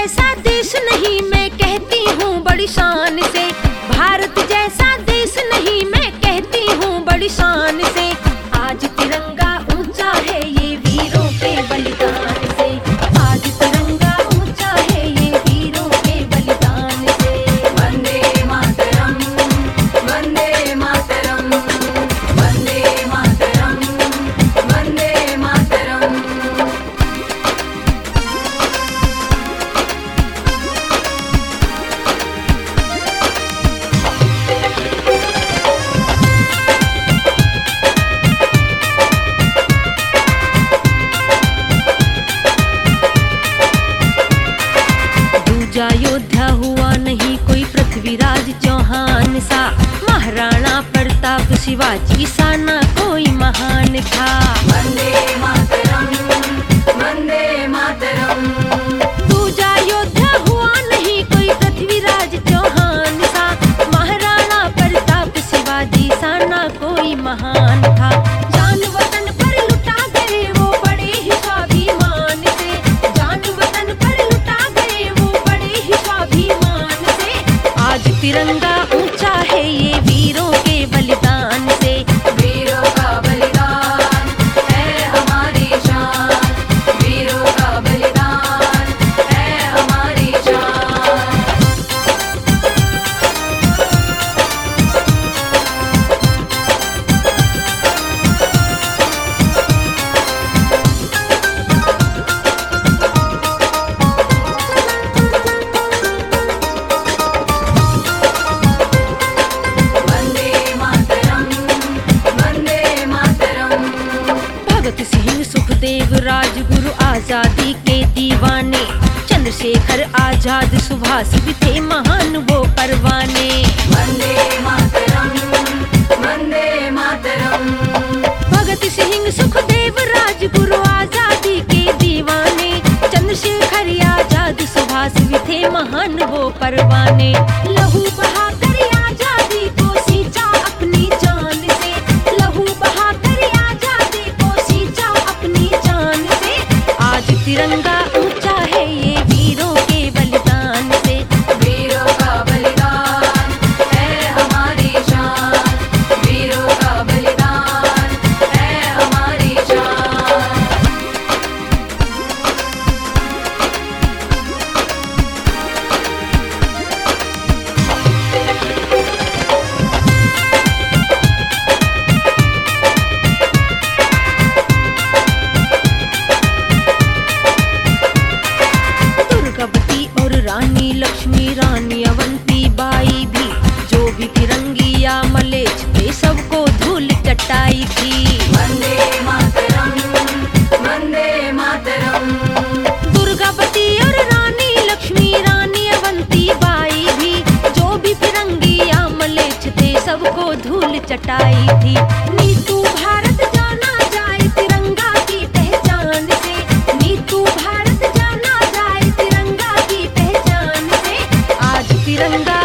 जैसा देश नहीं मैं कहती हूँ बड़ी शान से, भारत जैसा देश नहीं मैं कहती हूँ बड़ी शान से। आज तिरंगा ऊंचा है ये वीरों के बलिदान से, आज तिरंगा ऊंचा है ये वीरों के बलिदान से। वंदे मातरम, वंदे मातरम, वंदे मातरम, वंदे मातरम। दूजा योद्धा हुआ नहीं कोई पृथ्वीराज चौहान सा, महाराणा प्रताप शिवाजी सा ना कोई महान था। वंदे मातरम, वंदे मातरम। दूजा योद्धा हुआ नहीं कोई पृथ्वीराज चौहान सा, महाराणा प्रताप शिवाजी सा ना कोई महान था। जान वतन पर लुटा गए वो बड़े ही स्वाभिमान से, जान वतन पर लुटा गए वो बड़े ही स्वाभिमान से। आज तिरंगा ऊंचा है ये वीरों के बलिदान से, वीरों का बलिदान है हमारी शान, वीरों का बलिदान है हमारी शान। वंदे मातरम, वंदे मातरम। भगत सिंह सुखदेव राजगुरु आजादी के दीवाने, चंद्रशेखर आजाद सुभाष भी थे महान वो परवाने। वंदे मातरम, वंदे मातरम। भगत सिंह सुखदेव राजगुरु आजादी के दीवाने, चंद्रशेखर आजाद सुभाष भी थे महान वो परवाने। लहू बहाकर आजादी को सींचा अपनी जान से, लहू बहाकर आजादी को सींचा अपनी जान से। आज तिरंगा ऊंचा है ये वीरों के बलिदान से, वीरों का बलिदान है हमारी शान, वीरों का बलिदान है हमारी शान। दुर्गावती और रानी लक्ष्मी, रानी अवंती बाई भी, जो भी फिरंगी या मलेच्छ थे सबको धूल चटाई थी। वंदे मातरम, वंदे मातरम। दुर्गावती और रानी लक्ष्मी, रानी अवंती बाई भी, जो भी फिरंगी या मलेच्छ थे सबको धूल चटाई थी। नीतू भारत जाना जाए तिरंगा की पहचान से, नीतू भारत जाना जाए तिरंगा की पहचान से। आज तिरंगा